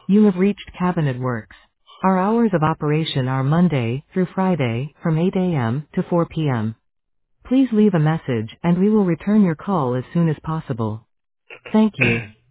You have reached Cabinet Works. Our hours of operation are Monday through Friday from 8 a.m. to 4 p.m. Please leave a message and we will return your call as soon as possible. Thank you.